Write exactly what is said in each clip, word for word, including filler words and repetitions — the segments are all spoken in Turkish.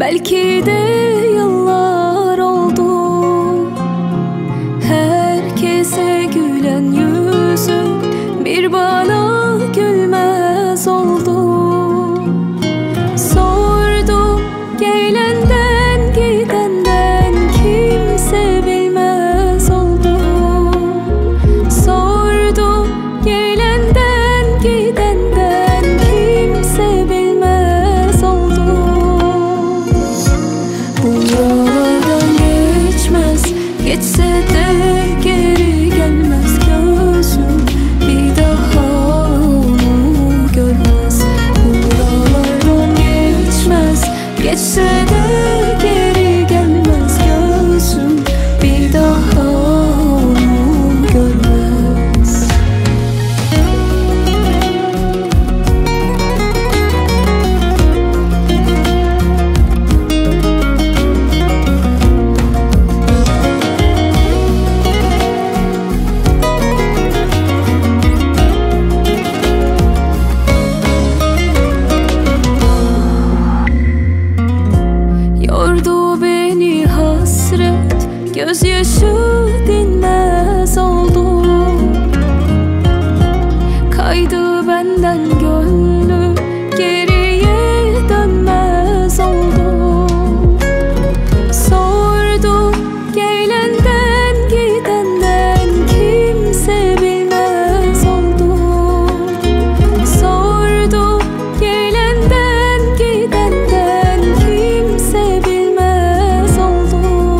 Belki de yıllar oldu, herkese gülen yüzüm bir bana gülmez oldu. Sordum gelenden gidenden, kimse bilmez oldu. Sordum gelenden gidenden, kimse bilmez oldu. Buralardan geçmez, geçse de geri gelmez gözüm, bir daha onu görmez. Buralardan geçmez, geçse de geri gelmez gözüm, bir daha onu görmez. Yordu beni hasret, gözyaşı dinmez oldu. Kaydı benden gönlüm, geriye dönmez oldu. Sordum gelenden gidenden, kimse bilmez oldu. Sordum gelenden gidenden, kimse bilmez oldu.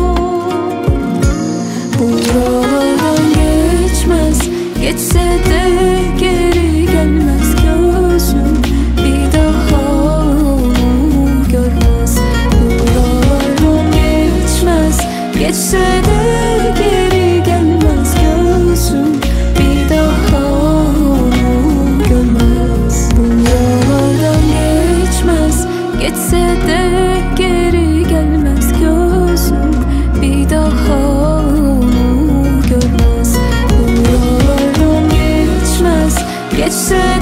Buralardan geçmez, geçse de geri gelmez gözüm, bir daha onu görmez. Buralardan geçmez, geçse de geri gelmez gözüm, bir daha onu görmez. Buralardan geçmez, geçse de geri gelmez gözüm, bir daha onu görmez. Buralardan geçmez, geçse